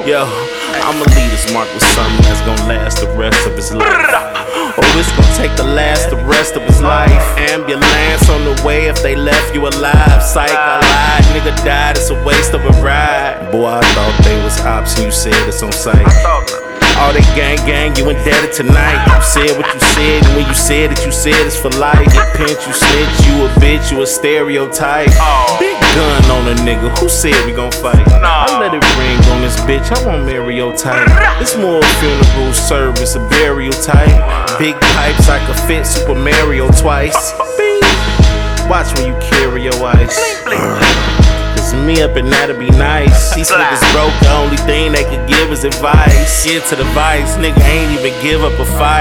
Yo, I'ma leave this mark with something that's gonna last the rest of his life. Oh, it's gonna take the rest of his life. Ambulance on the way if they left you alive. Psych, I lied, nigga died, it's a waste of a ride. Boy, I thought they was ops and you said it's on sight. All that gang, you indebted tonight. You said what you said, and when you said it, you said it's for life. You pinch, you snitch, you a bitch, you a stereotype. Big gun on a nigga, who said we gon' fight? I let it ring on this bitch, I want Mario type. It's more a funeral service, a burial type. Big pipes, I could fit Super Mario twice. Watch when you carry your ice. Me up and that'll be nice. These niggas broke, the only thing they could give is advice. Get to the vice, nigga ain't even give up a fight.